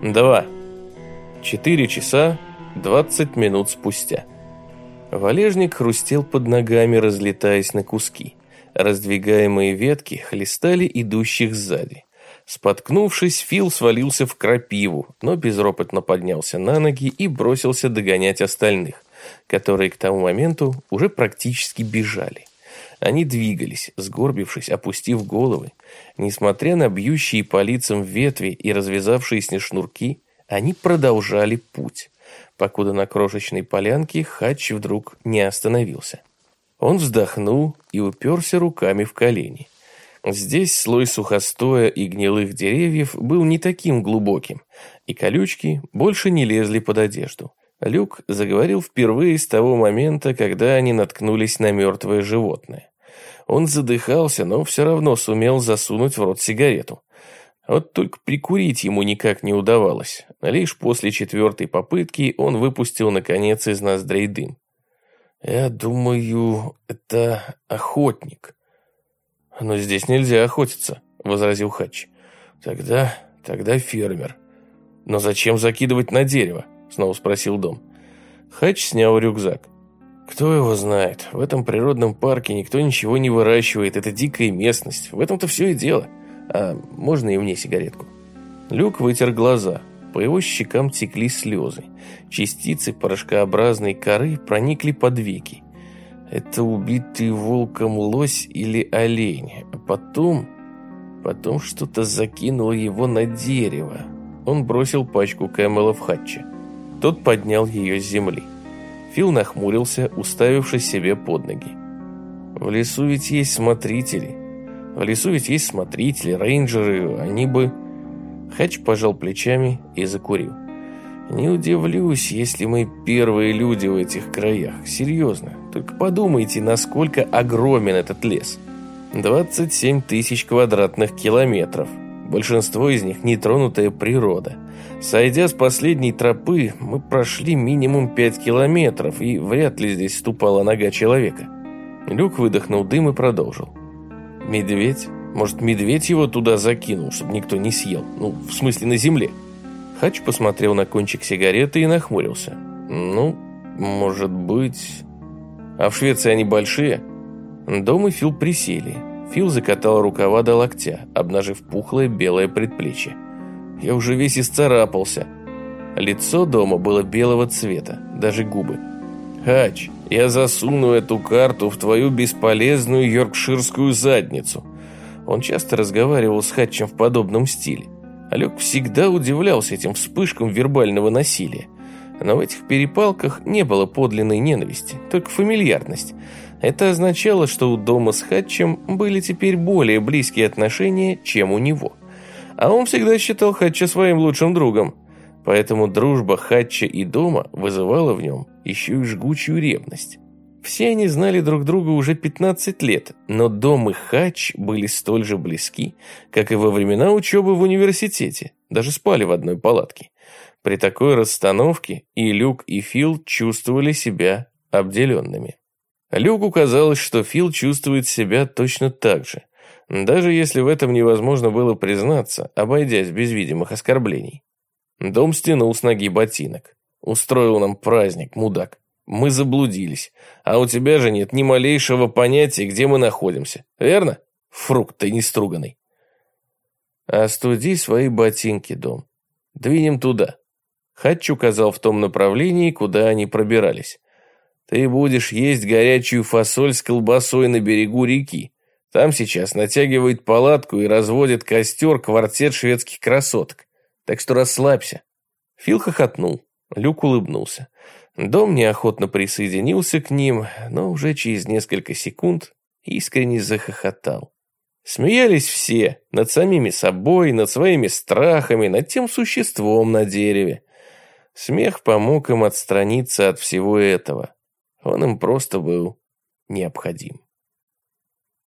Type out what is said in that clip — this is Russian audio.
2. 4 часа 20 минут спустя. Валежник хрустел под ногами, разлетаясь на куски. Раздвигаемые ветки хлестали идущих сзади. Споткнувшись, Фил свалился в крапиву, но безропотно поднялся на ноги и бросился догонять остальных, которые к тому моменту уже практически бежали. Они двигались, сгорбившись, опустив головы. Несмотря на бьющие по лицам ветви и развязавшиеся шнурки, они продолжали путь, покуда на крошечной полянке Хатч вдруг не остановился. Он вздохнул и уперся руками в колени. Здесь слой сухостоя и гнилых деревьев был не таким глубоким, и колючки больше не лезли под одежду. Люк заговорил впервые с того момента, когда они наткнулись на мертвое животное. Он задыхался, но все равно сумел засунуть в рот сигарету. Вот только прикурить ему никак не удавалось. Лишь после 4-й попытки он выпустил, наконец, из ноздрей дым. «Я думаю, это охотник». «Но здесь нельзя охотиться», — возразил Хатч. «Тогда фермер». «Но зачем закидывать на дерево?» — снова спросил Дом. Хатч снял рюкзак. «Кто его знает? В этом природном парке никто ничего не выращивает. Это дикая местность. В этом-то все и дело. А можно и мне сигаретку?» Люк вытер глаза. По его щекам текли слезы. Частицы порошкообразной коры проникли под веки. Это убитый волком лось или олень. А потом что-то закинуло его на дерево. Он бросил пачку Кэмела в Хатча. Тот поднял ее с земли. Фил нахмурился, уставившись себе под ноги. В лесу ведь есть смотрители, рейнджеры, они бы... Хатч пожал плечами и закурил. Не удивлюсь, если мы первые люди в этих краях. Серьезно. Только подумайте, насколько огромен этот лес. 27 тысяч квадратных километров. Большинство из них нетронутая природа. Сойдя с последней тропы, мы прошли минимум 5 километров, и вряд ли здесь ступала нога человека. Люк выдохнул дым и продолжил. Медведь? Может, медведь его туда закинул, чтобы никто не съел? Ну, в смысле, на земле. Хатч посмотрел на кончик сигареты и нахмурился. Ну, может быть... А в Швеции они большие? Дом и Фил присели. Фил закатал рукава до локтя, обнажив пухлое белое предплечье. Я уже весь исцарапался. Лицо Дома было белого цвета, даже губы. «Хатч, я засуну эту карту в твою бесполезную йоркширскую задницу». Он часто разговаривал с Хатчем в подобном стиле. Люк всегда удивлялся этим вспышкам вербального насилия. Но в этих перепалках не было подлинной ненависти, только фамильярность. Это означало, что у Дома с Хатчем были теперь более близкие отношения, чем у него. А он всегда считал Хатча своим лучшим другом. Поэтому дружба Хатча и Дома вызывала в нем еще и жгучую ревность. Все они знали друг друга уже 15 лет, но Дом и Хатч были столь же близки, как и во времена учебы в университете, даже спали в одной палатке. При такой расстановке и Люк, и Фил чувствовали себя обделенными. Люку казалось, что Фил чувствует себя точно так же, даже если в этом невозможно было признаться, обойдясь без видимых оскорблений. Дом стянул с ноги ботинок. «Устроил нам праздник, мудак. Мы заблудились, а у тебя же нет ни малейшего понятия, где мы находимся, верно? Фрукт ты неструганный». «Остуди свои ботинки, Дом. Двинем туда». Хатч указал в том направлении, куда они пробирались. «Ты будешь есть горячую фасоль с колбасой на берегу реки. Там сейчас натягивает палатку и разводит костер квартет шведских красоток. Так что расслабься». Фил хохотнул. Люк улыбнулся. Дом неохотно присоединился к ним, но уже через несколько секунд искренне захохотал. Смеялись все, над самими собой, над своими страхами, над тем существом на дереве. Смех помог им отстраниться от всего этого. Он им просто был необходим.